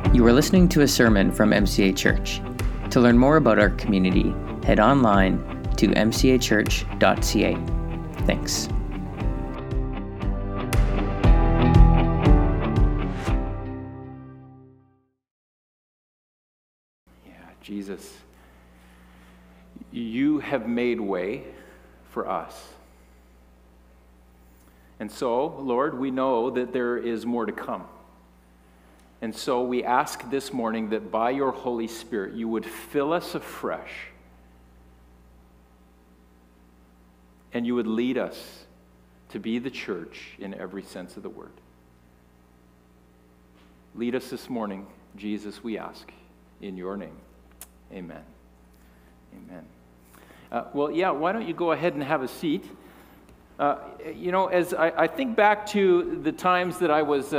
You are listening to a sermon from MCA Church. To learn more about our community, head online to mcachurch.ca. Thanks. Jesus, you have made way for us. And so, Lord, we know that there is more to come. And so we ask this morning that by your Holy Spirit, you would fill us afresh and you would lead us to be the church in every sense of the word. Lead us this morning, Jesus, we ask, in your name. Amen. Amen. Why don't you go ahead and have a seat? As I think back to the times that I was,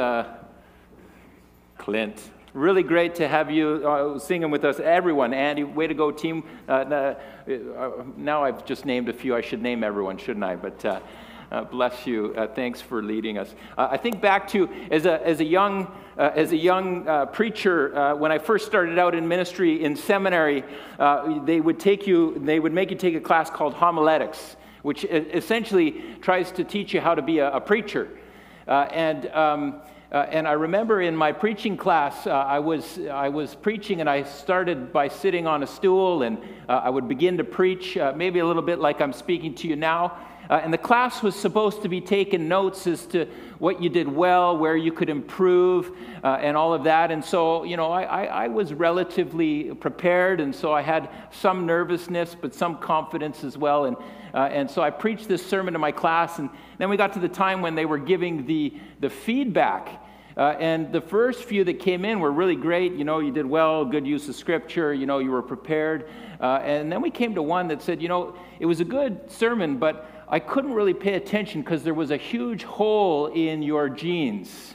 Clint, really great to have you singing with us. Everyone, Andy, way to go, team. Now I've just named a few. I should name everyone, shouldn't I? But bless you. Thanks for leading us. I think back to as a young preacher when I first started out in ministry in seminary. They would make you take a class called homiletics, which essentially tries to teach you how to be a preacher. And I remember in my preaching class, I was preaching, and I started by sitting on a stool, and I would begin to preach, maybe a little bit like I'm speaking to you now. And the class was supposed to be taking notes as to what you did well, where you could improve, and all of that. And so, I was relatively prepared, and so I had some nervousness, but some confidence as well. And so I preached this sermon to my class, and then we got to the time when they were giving the feedback. And the first few that came in were really great. You did well, good use of scripture, you were prepared. And then we came to one that said, it was a good sermon, but I couldn't really pay attention because there was a huge hole in your jeans.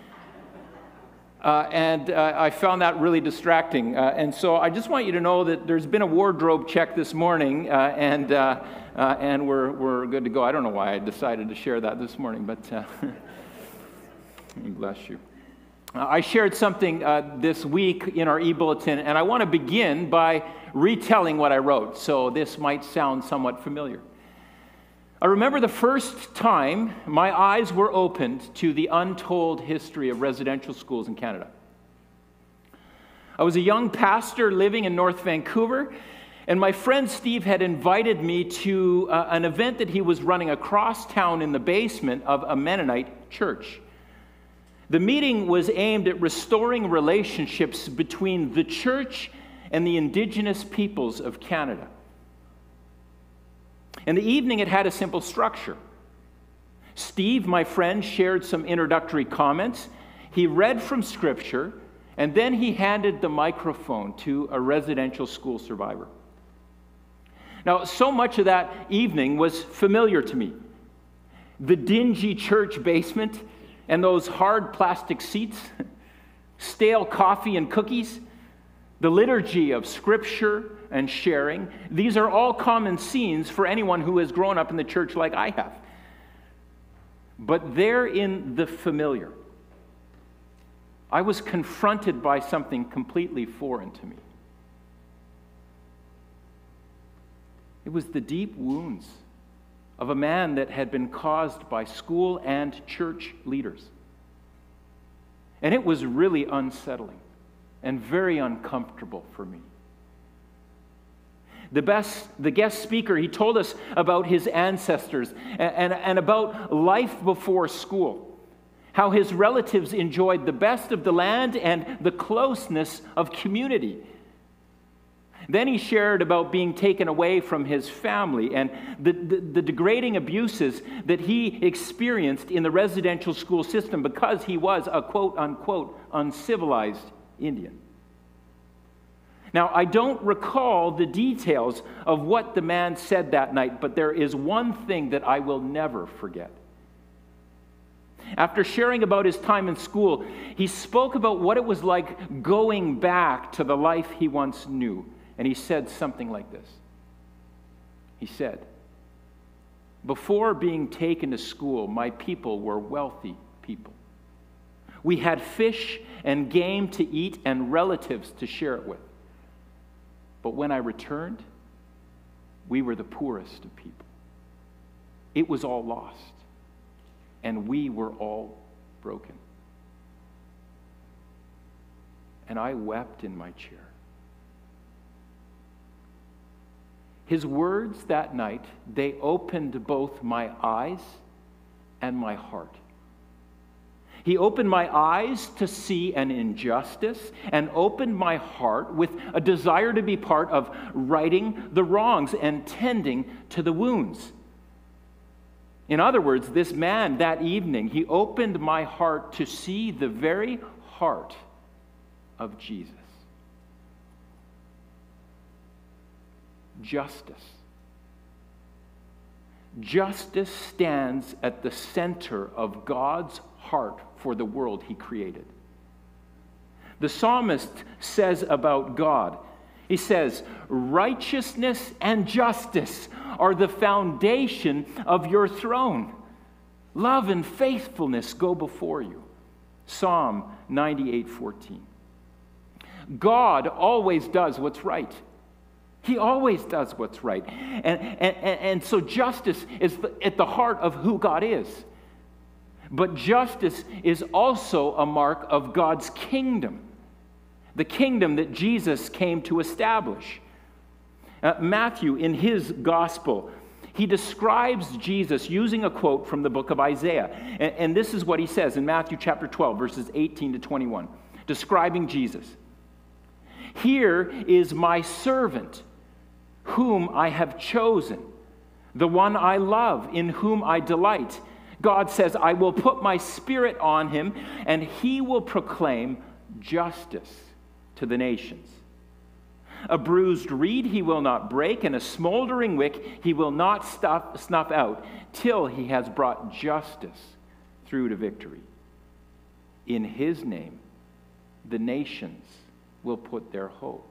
And I found that really distracting. And so I just want you to know that there's been a wardrobe check this morning, and we're good to go. I don't know why I decided to share that this morning, but bless you. I shared something this week in our e-bulletin, and I want to begin by retelling what I wrote. So this might sound somewhat familiar. I remember the first time my eyes were opened to the untold history of residential schools in Canada. I was a young pastor living in North Vancouver, and my friend Steve had invited me to an event that he was running across town in the basement of a Mennonite church. The meeting was aimed at restoring relationships between the church and the Indigenous peoples of Canada. In the evening, it had a simple structure. Steve, my friend, shared some introductory comments. He read from Scripture, and then he handed the microphone to a residential school survivor. Now, so much of that evening was familiar to me. The dingy church basement and those hard plastic seats, stale coffee and cookies, the liturgy of Scripture and sharing. These are all common scenes for anyone who has grown up in the church like I have. But there in the familiar, I was confronted by something completely foreign to me. It was the deep wounds of a man that had been caused by school and church leaders. And it was really unsettling and very uncomfortable for me. The guest speaker, he told us about his ancestors and about life before school, how his relatives enjoyed the best of the land and the closeness of community. Then he shared about being taken away from his family and the degrading abuses that he experienced in the residential school system because he was a quote-unquote uncivilized Indian. Now, I don't recall the details of what the man said that night, but there is one thing that I will never forget. After sharing about his time in school, he spoke about what it was like going back to the life he once knew. And he said something like this. He said, "Before being taken to school, my people were wealthy people. We had fish and game to eat and relatives to share it with. But when I returned, we were the poorest of people. It was all lost, and we were all broken. And I wept in my chair. His words that night, they opened both my eyes and my heart. He opened my eyes to see an injustice and opened my heart with a desire to be part of righting the wrongs and tending to the wounds. In other words, this man that evening, he opened my heart to see the very heart of Jesus. Justice. Justice stands at the center of God's heart for the world he created. The psalmist says about God, he says, righteousness and justice are the foundation of your throne. Love and faithfulness go before you. Psalm 98:14. God always does what's right. He always does what's right. And so justice is at the heart of who God is. But justice is also a mark of God's kingdom, the kingdom that Jesus came to establish. Matthew, in his gospel, he describes Jesus using a quote from the book of Isaiah. And this is what he says in Matthew chapter 12, verses 18 to 21, describing Jesus. Here is my servant, whom I have chosen, the one I love, in whom I delight. God says, I will put my spirit on him, and he will proclaim justice to the nations. A bruised reed he will not break, and a smoldering wick he will not snuff out, till he has brought justice through to victory. In his name, the nations will put their hope.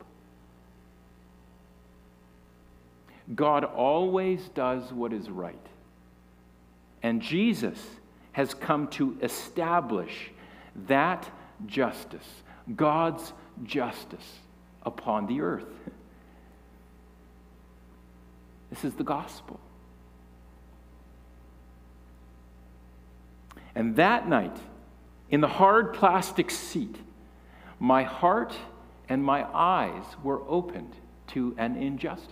God always does what is right. And Jesus has come to establish that justice, God's justice upon the earth. This is the gospel. And that night, in the hard plastic seat, my heart and my eyes were opened to an injustice.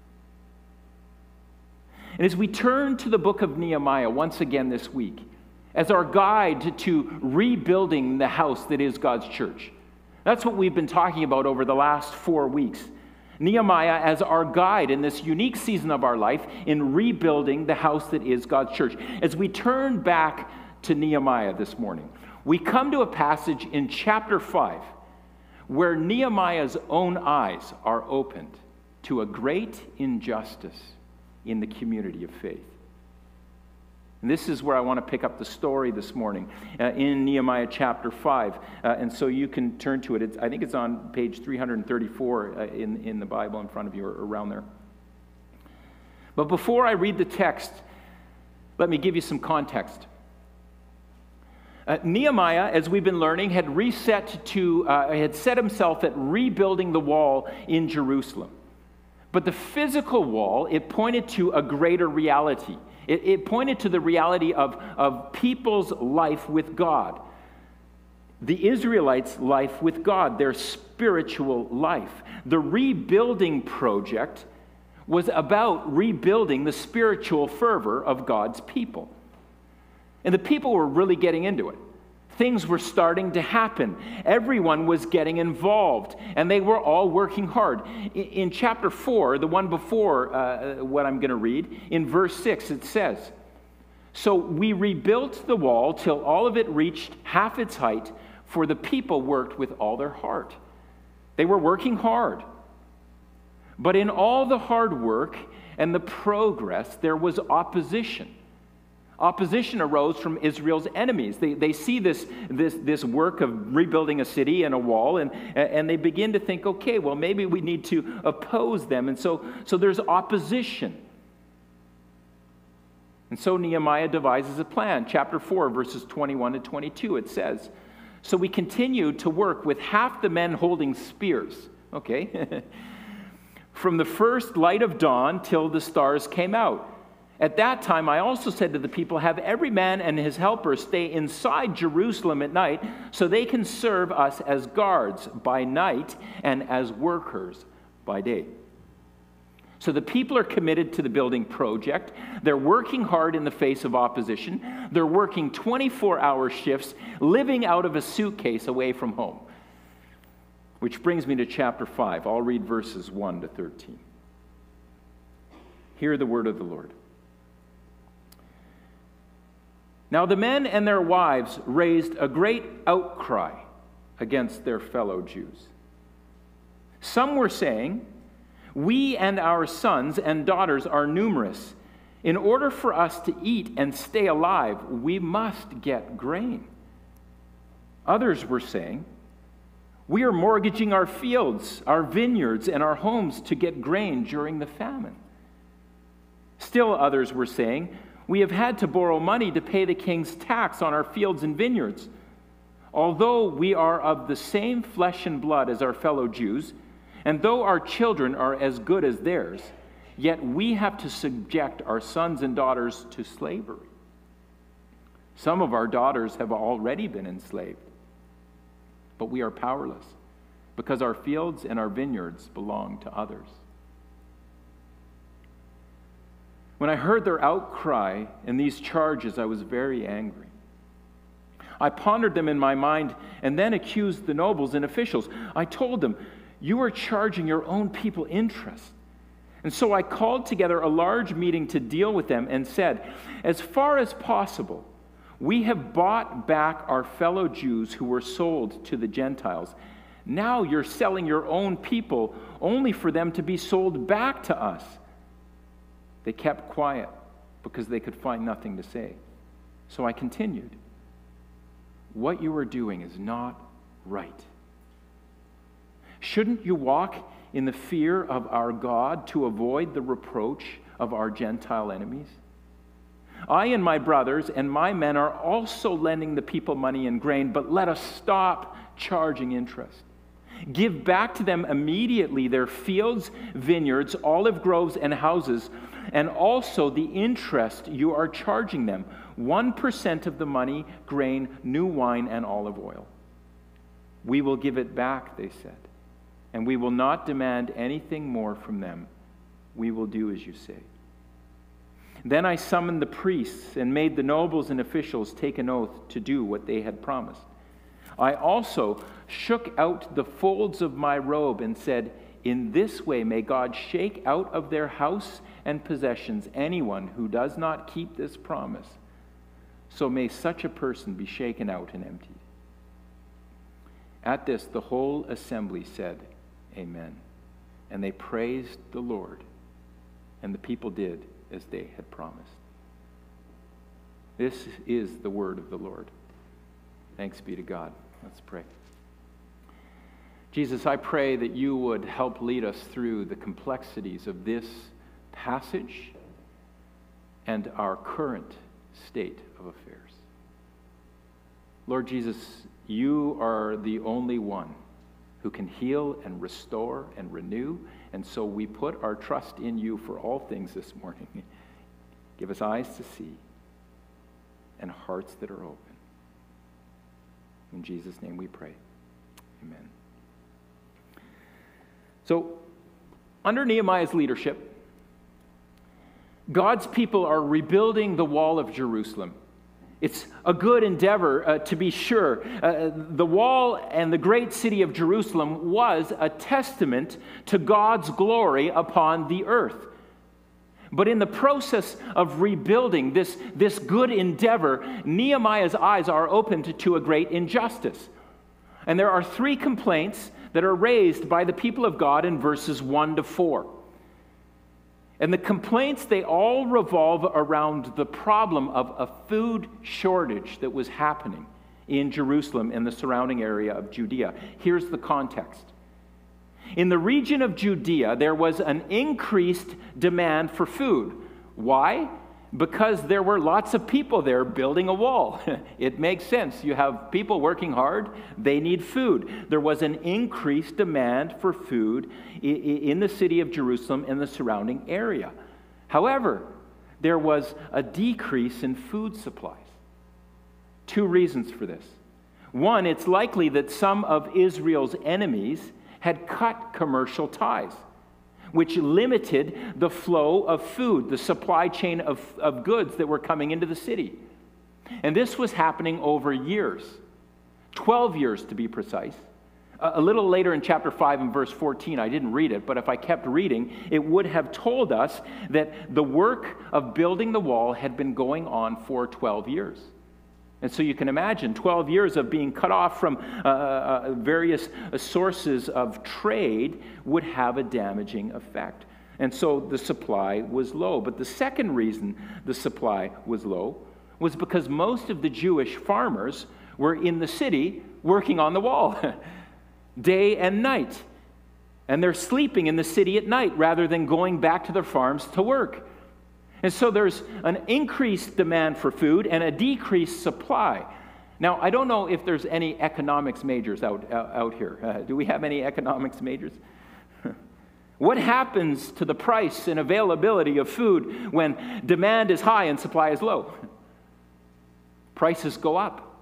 And as we turn to the book of Nehemiah once again this week, as our guide to rebuilding the house that is God's church, that's what we've been talking about over the last 4 weeks. Nehemiah as our guide in this unique season of our life in rebuilding the house that is God's church. As we turn back to Nehemiah this morning, we come to a passage in chapter 5 where Nehemiah's own eyes are opened to a great injustice in the community of faith. And this is where I want to pick up the story this morning in Nehemiah chapter 5. And so you can turn to it. I think it's on page 334 in the Bible in front of you or around there. But before I read the text, let me give you some context. Nehemiah, as we've been learning, had set himself at rebuilding the wall in Jerusalem. But the physical wall, it pointed to a greater reality. It pointed to the reality of people's life with God. The Israelites' life with God, their spiritual life. The rebuilding project was about rebuilding the spiritual fervor of God's people. And the people were really getting into it. Things were starting to happen. Everyone was getting involved, and they were all working hard. In chapter 4, the one before what I'm going to read, in verse 6, it says, "So we rebuilt the wall till all of it reached half its height, for the people worked with all their heart." They were working hard. But in all the hard work and the progress, there was opposition. Opposition arose from Israel's enemies. They see this work of rebuilding a city and a wall, and they begin to think, okay, well, maybe we need to oppose them. And so there's opposition. And so Nehemiah devises a plan. Chapter 4, verses 21 to 22, it says, So we continued to work with half the men holding spears, okay, from the first light of dawn till the stars came out. At that time, I also said to the people, have every man and his helper stay inside Jerusalem at night so they can serve us as guards by night and as workers by day. So the people are committed to the building project. They're working hard in the face of opposition. They're working 24-hour shifts, living out of a suitcase away from home. Which brings me to chapter 5. I'll read verses 1 to 13. Hear the word of the Lord. Now the men and their wives raised a great outcry against their fellow Jews. Some were saying, we and our sons and daughters are numerous. In order for us to eat and stay alive, we must get grain. Others were saying, we are mortgaging our fields, our vineyards, and our homes to get grain during the famine. Still others were saying, we have had to borrow money to pay the king's tax on our fields and vineyards. Although we are of the same flesh and blood as our fellow Jews, and though our children are as good as theirs, yet we have to subject our sons and daughters to slavery. Some of our daughters have already been enslaved, but we are powerless because our fields and our vineyards belong to others. When I heard their outcry and these charges, I was very angry. I pondered them in my mind and then accused the nobles and officials. I told them, you are charging your own people interest. And so I called together a large meeting to deal with them and said, as far as possible, we have bought back our fellow Jews who were sold to the Gentiles. Now you're selling your own people only for them to be sold back to us. They kept quiet because they could find nothing to say. So I continued, what you are doing is not right. Shouldn't you walk in the fear of our God to avoid the reproach of our Gentile enemies? I and my brothers and my men are also lending the people money and grain, but let us stop charging interest. Give back to them immediately their fields, vineyards, olive groves, and houses, and also the interest you are charging them, 1% of the money, grain, new wine, and olive oil. We will give it back, they said, and we will not demand anything more from them. We will do as you say. Then I summoned the priests and made the nobles and officials take an oath to do what they had promised. I also shook out the folds of my robe and said, in this way may God shake out of their house and possessions anyone who does not keep this promise. So may such a person be shaken out and emptied. At this, the whole assembly said, Amen. And they praised the Lord, and the people did as they had promised. This is the word of the Lord. Thanks be to God. Let's pray. Jesus, I pray that you would help lead us through the complexities of this passage and our current state of affairs. Lord Jesus, you are the only one who can heal and restore and renew, and so we put our trust in you for all things this morning. Give us eyes to see and hearts that are open. In Jesus' name we pray. Amen. So, under Nehemiah's leadership, God's people are rebuilding the wall of Jerusalem. It's a good endeavor, to be sure. The wall and the great city of Jerusalem was a testament to God's glory upon the earth. But in the process of rebuilding this good endeavor, Nehemiah's eyes are opened to a great injustice. And there are 3 complaints that are raised by the people of God in verses 1 to 4. And the complaints, they all revolve around the problem of a food shortage that was happening in Jerusalem and the surrounding area of Judea. Here's the context. In the region of Judea, there was an increased demand for food. Why? Because there were lots of people there building a wall. It makes sense. You have people working hard, they need food. There was an increased demand for food in the city of Jerusalem and the surrounding area. However, there was a decrease in food supplies. Two reasons for this. One, it's likely that some of Israel's enemies had cut commercial ties, which limited the flow of food, the supply chain of goods that were coming into the city. And this was happening over years, 12 years to be precise. A little later in chapter 5 and verse 14, I didn't read it, but if I kept reading, it would have told us that the work of building the wall had been going on for 12 years. And so you can imagine 12 years of being cut off from various sources of trade would have a damaging effect. And so the supply was low. But the second reason the supply was low was because most of the Jewish farmers were in the city working on the wall day and night. And they're sleeping in the city at night rather than going back to their farms to work. And so there's an increased demand for food and a decreased supply. Now, I don't know if there's any economics majors out here. Do we have any economics majors? What happens to the price and availability of food when demand is high and supply is low? Prices go up.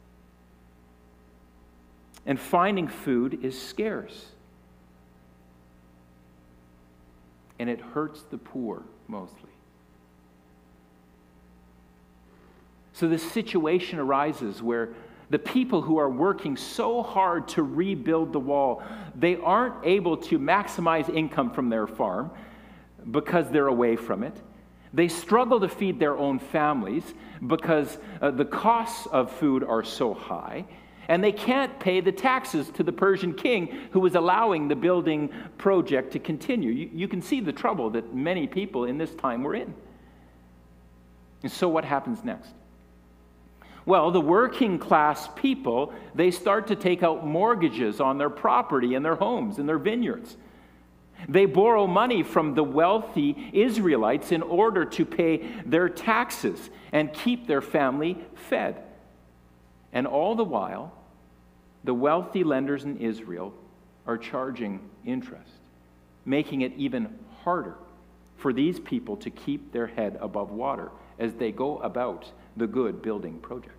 And finding food is scarce. And it hurts the poor mostly. So this situation arises where the people who are working so hard to rebuild the wall, they aren't able to maximize income from their farm because they're away from it. They struggle to feed their own families because the costs of food are so high, and they can't pay the taxes to the Persian king who was allowing the building project to continue. You can see the trouble that many people in this time were in. And so what happens next? Well, the working class people, they start to take out mortgages on their property and their homes and their vineyards. They borrow money from the wealthy Israelites in order to pay their taxes and keep their family fed. And all the while, the wealthy lenders in Israel are charging interest, making it even harder for these people to keep their head above water as they go about the good building project.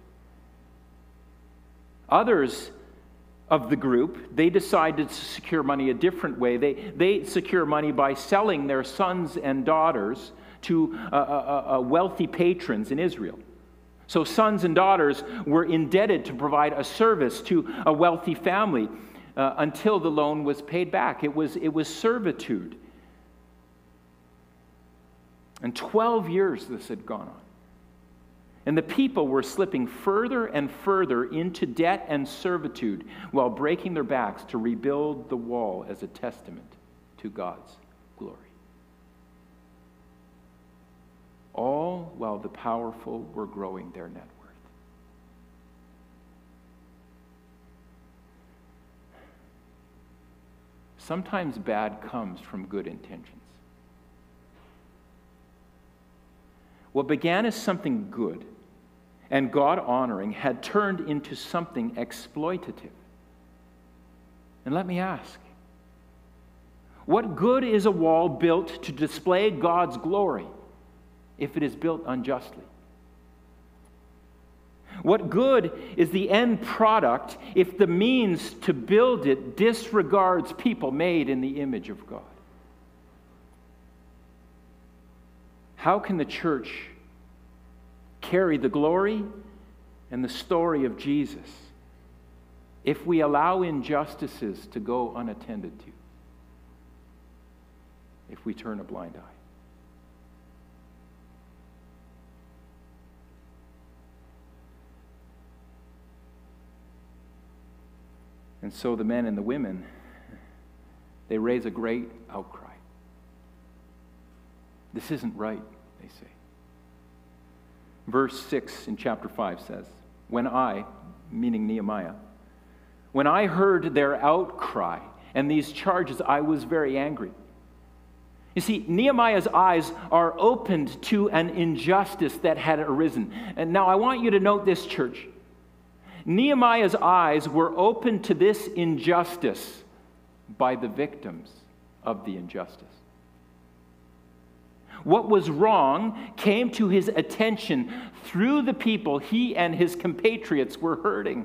Others of the group, they decided to secure money a different way. They secure money by selling their sons and daughters to wealthy patrons in Israel. So sons and daughters were indebted to provide a service to a wealthy family until the loan was paid back. It was servitude. And 12 years this had gone on. And the people were slipping further and further into debt and servitude while breaking their backs to rebuild the wall as a testament to God's glory. All while the powerful were growing their net worth. Sometimes bad comes from good intentions. What began as something good and God-honoring had turned into something exploitative. And let me ask, what good is a wall built to display God's glory if it is built unjustly? What good is the end product if the means to build it disregards people made in the image of God? How can the church carry the glory and the story of Jesus if we allow injustices to go unattended to? If we turn a blind eye? And so the men and the women, they raise a great outcry. This isn't right, they say. Verse 6 in chapter 5 says, when I, meaning Nehemiah, when I heard their outcry and these charges, I was very angry. You see, Nehemiah's eyes are opened to an injustice that had arisen. And now I want you to note this, church. Nehemiah's eyes were opened to this injustice by the victims of the injustice. What was wrong came to his attention through the people he and his compatriots were hurting.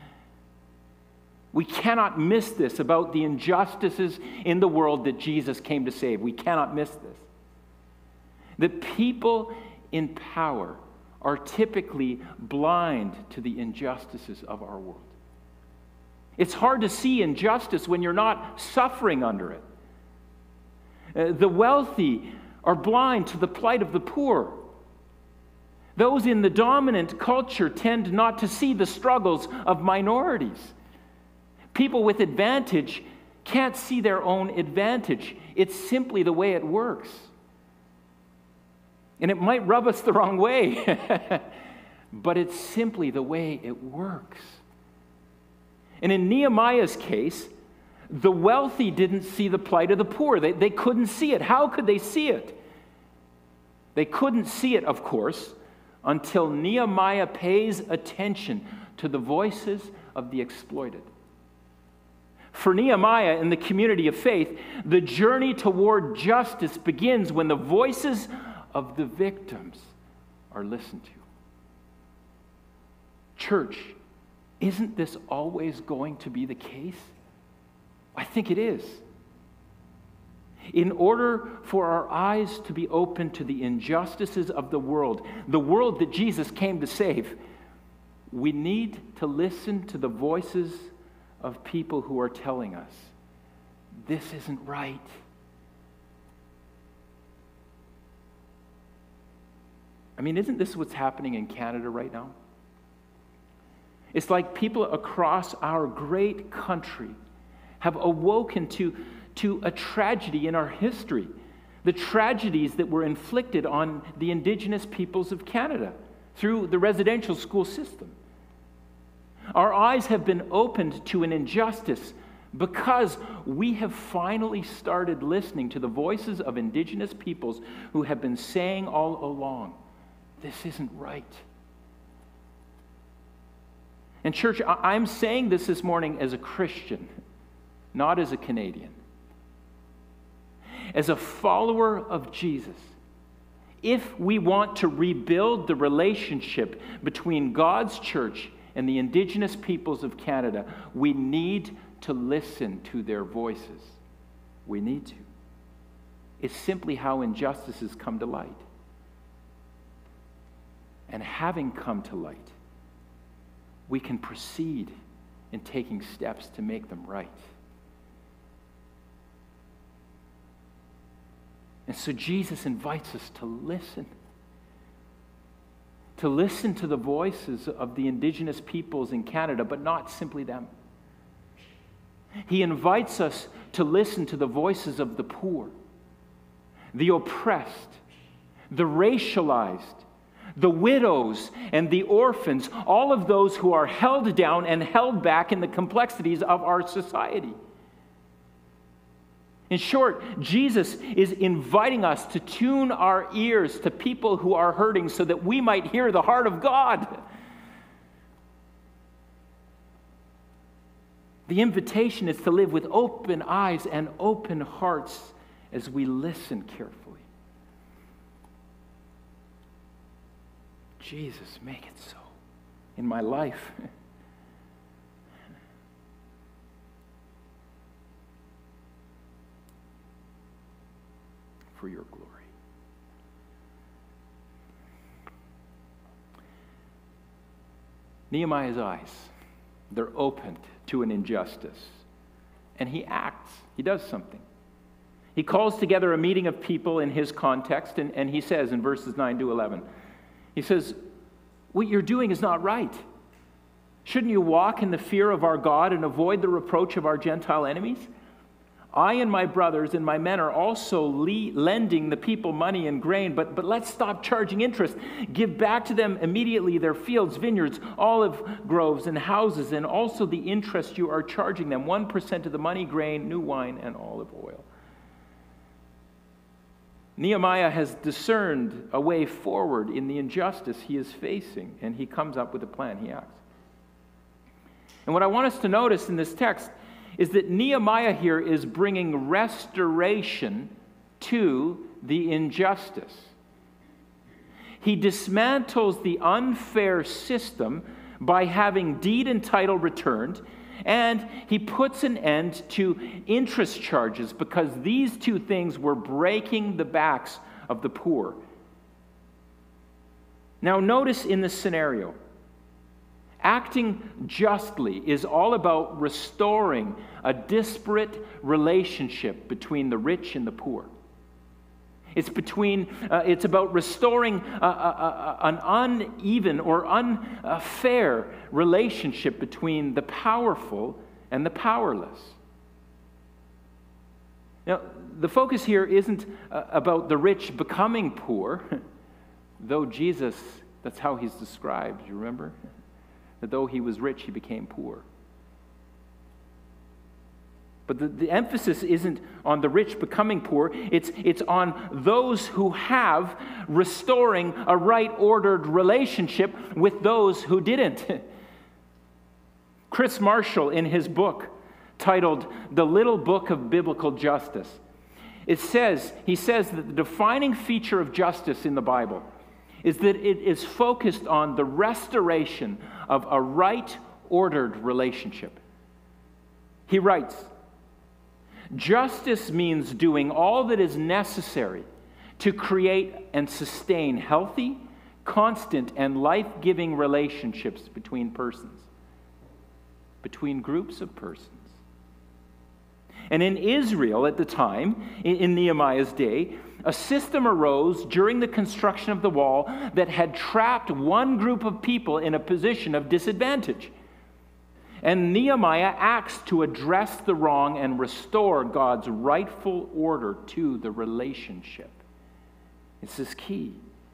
We cannot miss this about the injustices in the world that Jesus came to save. We cannot miss this. The people in power are typically blind to the injustices of our world. It's hard to see injustice when you're not suffering under it. The wealthy are blind to the plight of the poor. Those in the dominant culture tend not to see the struggles of minorities. People with advantage can't see their own advantage. It's simply the way it works. And it might rub us the wrong way, but it's simply the way it works. And in Nehemiah's case, the wealthy didn't see the plight of the poor. They couldn't see it. How could they see it? They couldn't see it, of course, until Nehemiah pays attention to the voices of the exploited. For Nehemiah and the community of faith, the journey toward justice begins when the voices of the victims are listened to. Church, isn't this always going to be the case? I think it is. In order for our eyes to be open to the injustices of the world that Jesus came to save, we need to listen to the voices of people who are telling us, this isn't right. I mean, isn't this what's happening in Canada right now? It's like people across our great country have awoken to a tragedy in our history, the tragedies that were inflicted on the Indigenous peoples of Canada through the residential school system. Our eyes have been opened to an injustice because we have finally started listening to the voices of Indigenous peoples who have been saying all along, this isn't right. And church, I'm saying this morning as a Christian, not as a Canadian. As a follower of Jesus, if we want to rebuild the relationship between God's church and the Indigenous peoples of Canada, we need to listen to their voices. We need to. It's simply how injustices come to light. And having come to light, we can proceed in taking steps to make them right. And so Jesus invites us to listen to the voices of the Indigenous peoples in Canada, but not simply them. He invites us to listen to the voices of the poor, the oppressed, the racialized, the widows and the orphans, all of those who are held down and held back in the complexities of our society. In short, Jesus is inviting us to tune our ears to people who are hurting so that we might hear the heart of God. The invitation is to live with open eyes and open hearts as we listen carefully. Jesus, make it so in my life. For your glory. Nehemiah's eyes, they're opened to an injustice. And he acts. He does something. He calls together a meeting of people in his context, and he says in verses 9 to 11, he says, what you're doing is not right. Shouldn't you walk in the fear of our God and avoid the reproach of our Gentile enemies? I and my brothers and my men are also lending the people money and grain, but let's stop charging interest. Give back to them immediately their fields, vineyards, olive groves, and houses, and also the interest you are charging them, 1% of the money, grain, new wine, and olive oil. Nehemiah has discerned a way forward in the injustice he is facing, and he comes up with a plan. He acts. And what I want us to notice in this text is that Nehemiah here is bringing restoration to the injustice. He dismantles the unfair system by having deed and title returned, and he puts an end to interest charges because these two things were breaking the backs of the poor. Now notice in this scenario, acting justly is all about restoring a disparate relationship between the rich and the poor. It's about restoring an uneven or unfair relationship between the powerful and the powerless. Now, the focus here isn't about the rich becoming poor, though Jesus, that's how he's described, you remember? That though he was rich, he became poor. But the emphasis isn't on the rich becoming poor. It's on those who have restoring a right ordered relationship with those who didn't. Chris Marshall, in his book titled The Little Book of Biblical Justice, he says that the defining feature of justice in the Bible is that it is focused on the restoration of a right ordered relationship. He writes, justice means doing all that is necessary to create and sustain healthy, constant, and life-giving relationships between persons, between groups of persons. And in Israel at the time, in Nehemiah's day, a system arose during the construction of the wall that had trapped one group of people in a position of disadvantage. And Nehemiah acts to address the wrong and restore God's rightful order to the relationship. This is key.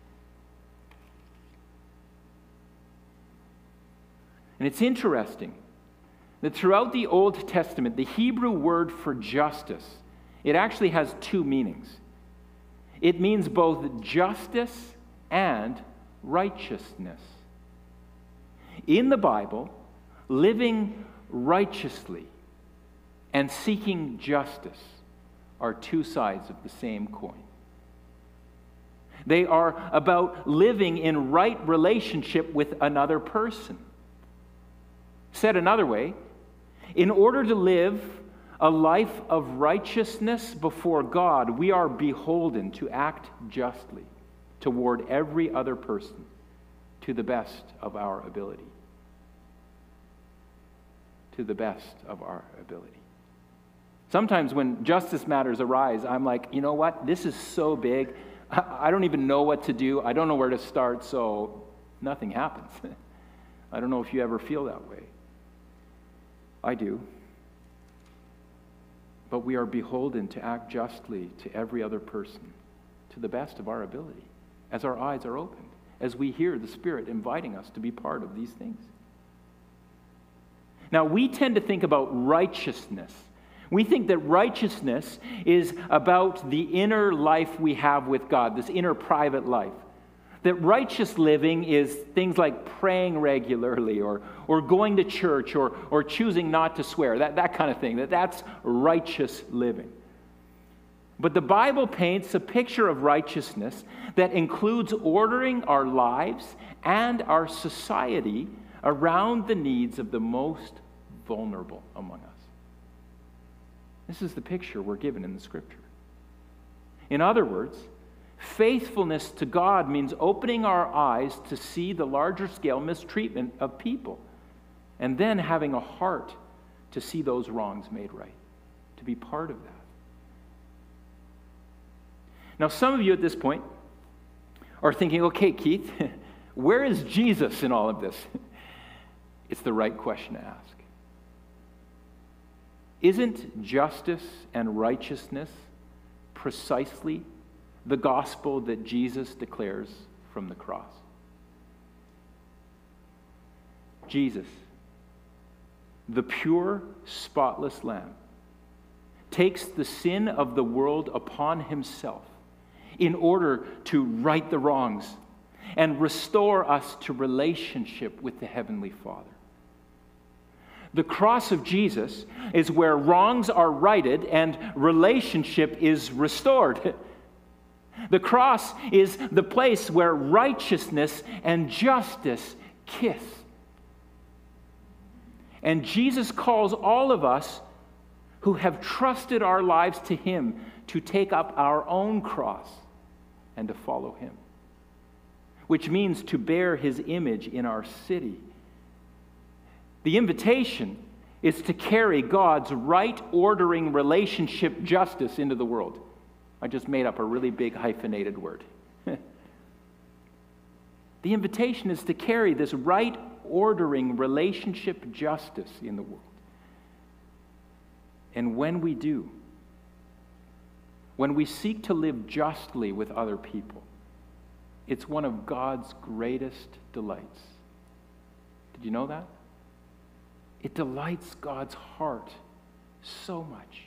And it's interesting that throughout the Old Testament, the Hebrew word for justice, it actually has two meanings. It means both justice and righteousness. In the Bible, living righteously and seeking justice are two sides of the same coin. They are about living in right relationship with another person. Said another way, in order to live a life of righteousness before God, we are beholden to act justly toward every other person to the best of our ability. To the best of our ability. Sometimes when justice matters arise, I'm like, you know what? This is so big. I don't even know what to do. I don't know where to start, so nothing happens. I don't know if you ever feel that way. I do. But we are beholden to act justly to every other person, to the best of our ability, as our eyes are opened, as we hear the Spirit inviting us to be part of these things. Now, we tend to think about righteousness. We think that righteousness is about the inner life we have with God, this inner private life. That righteous living is things like praying regularly or going to church or choosing not to swear, that kind of thing. That's righteous living. But the Bible paints a picture of righteousness that includes ordering our lives and our society around the needs of the most vulnerable among us. This is the picture we're given in the Scripture. In other words, faithfulness to God means opening our eyes to see the larger scale mistreatment of people, and then having a heart to see those wrongs made right, to be part of that. Now, some of you at this point are thinking, okay, Keith, where is Jesus in all of this? It's the right question to ask. Isn't justice and righteousness precisely the gospel that Jesus declares from the cross? Jesus, the pure, spotless Lamb, takes the sin of the world upon himself in order to right the wrongs and restore us to relationship with the Heavenly Father. The cross of Jesus is where wrongs are righted and relationship is restored. The cross is the place where righteousness and justice kiss. And Jesus calls all of us who have trusted our lives to Him to take up our own cross and to follow Him, which means to bear His image in our city. The invitation is to carry God's right ordering relationship justice into the world. I just made up a really big hyphenated word. The invitation is to carry this right ordering relationship justice in the world. And when we do, when we seek to live justly with other people, it's one of God's greatest delights. Did you know that? It delights God's heart so much.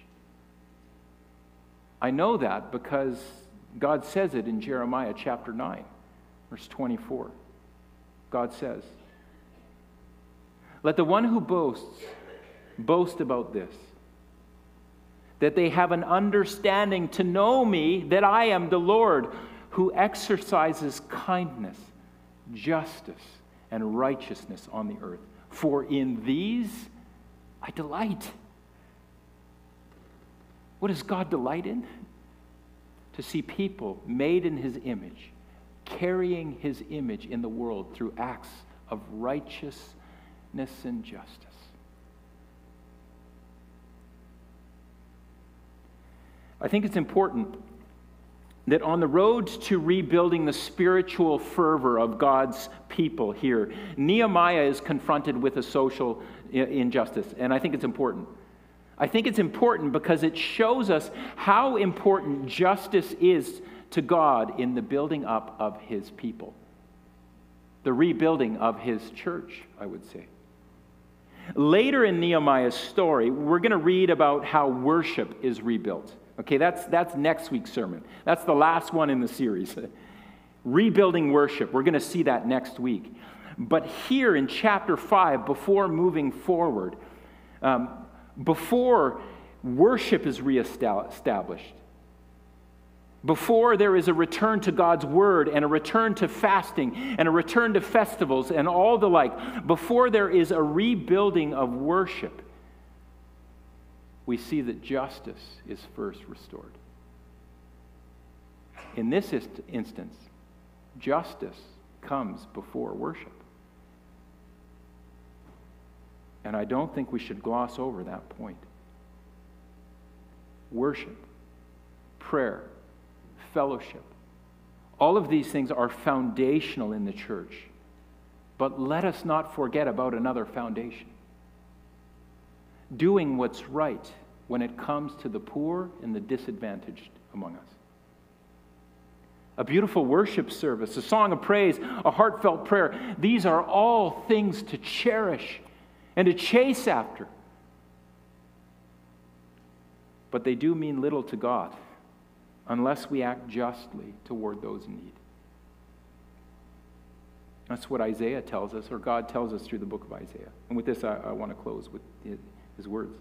I know that because God says it in Jeremiah chapter 9, verse 24. God says, "Let the one who boasts boast about this, that they have an understanding to know me, that I am the Lord, who exercises kindness, justice, and righteousness on the earth. For in these I delight." What does God delight in? To see people made in His image, carrying His image in the world through acts of righteousness and justice. I think it's important that on the road to rebuilding the spiritual fervor of God's people here, Nehemiah is confronted with a social injustice, and I think it's important. I think it's important because it shows us how important justice is to God in the building up of His people. The rebuilding of His church, I would say. Later in Nehemiah's story, we're going to read about how worship is rebuilt. Okay, that's next week's sermon. That's the last one in the series. Rebuilding worship. We're going to see that next week. But here in chapter 5, before moving forward, before worship is reestablished, before there is a return to God's word and a return to fasting and a return to festivals and all the like, before there is a rebuilding of worship, we see that justice is first restored. In this instance, justice comes before worship. And I don't think we should gloss over that point. Worship, prayer, fellowship, all of these things are foundational in the church. But let us not forget about another foundation. Doing what's right when it comes to the poor and the disadvantaged among us. A beautiful worship service, a song of praise, a heartfelt prayer. These are all things to cherish and to chase after. But they do mean little to God unless we act justly toward those in need. That's what Isaiah tells us, or God tells us through the book of Isaiah. And with this, I want to close with his words.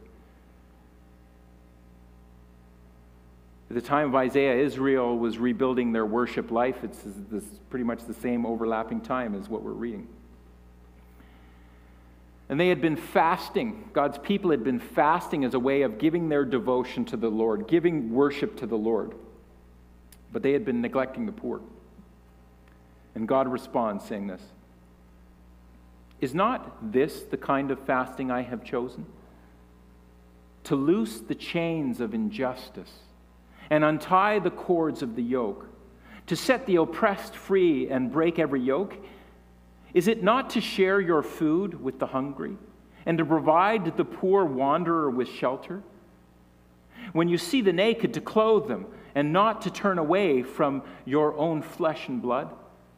At the time of Isaiah, Israel was rebuilding their worship life. It's pretty much the same overlapping time as what we're reading. And they had been fasting. God's people had been fasting as a way of giving their devotion to the Lord, giving worship to the Lord. But they had been neglecting the poor. And God responds saying this, "Is not this the kind of fasting I have chosen? To loose the chains of injustice and untie the cords of the yoke, to set the oppressed free and break every yoke? Is it not to share your food with the hungry and to provide the poor wanderer with shelter? When you see the naked, to clothe them and not to turn away from your own flesh and blood?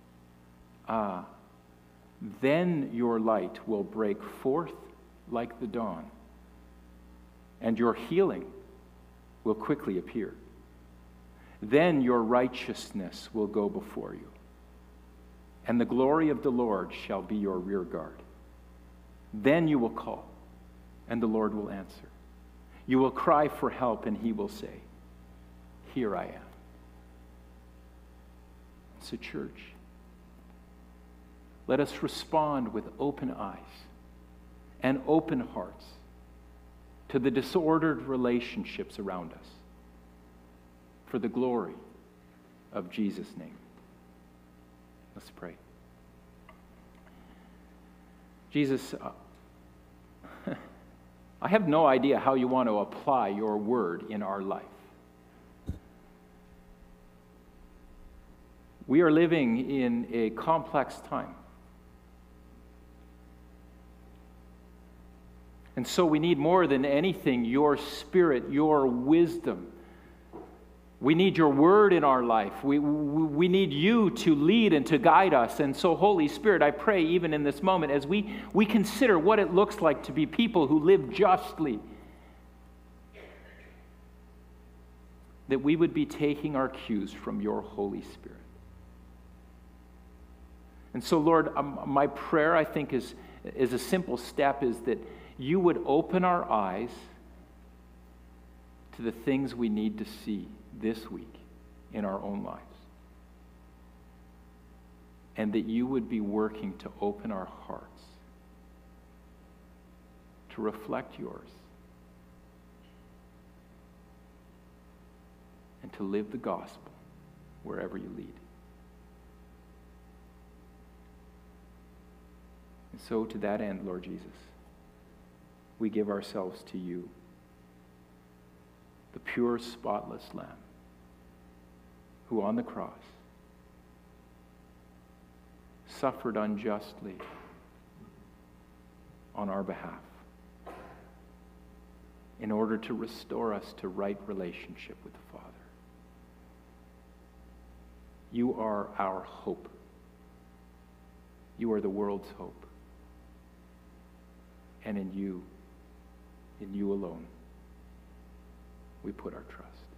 Then your light will break forth like the dawn, and your healing will quickly appear. Then your righteousness will go before you, and the glory of the Lord shall be your rear guard. Then you will call, and the Lord will answer. You will cry for help, and he will say, here I am. So, church, let us respond with open eyes and open hearts to the disordered relationships around us for the glory of Jesus' name. Let's pray. Jesus, I have no idea how you want to apply your word in our life. We are living in a complex time. And so we need more than anything your Spirit, your wisdom. We need your word in our life. We need you to lead and to guide us. And so, Holy Spirit, I pray even in this moment as we consider what it looks like to be people who live justly, that we would be taking our cues from your Holy Spirit. And so, Lord, my prayer, I think, is a simple step, is that you would open our eyes to the things we need to see this week in our own lives. And that you would be working to open our hearts to reflect yours and to live the gospel wherever you lead. And so to that end, Lord Jesus, we give ourselves to you, the pure, spotless Lamb, who on the cross suffered unjustly on our behalf in order to restore us to right relationship with the Father. You are our hope. You are the world's hope. And in you alone, we put our trust.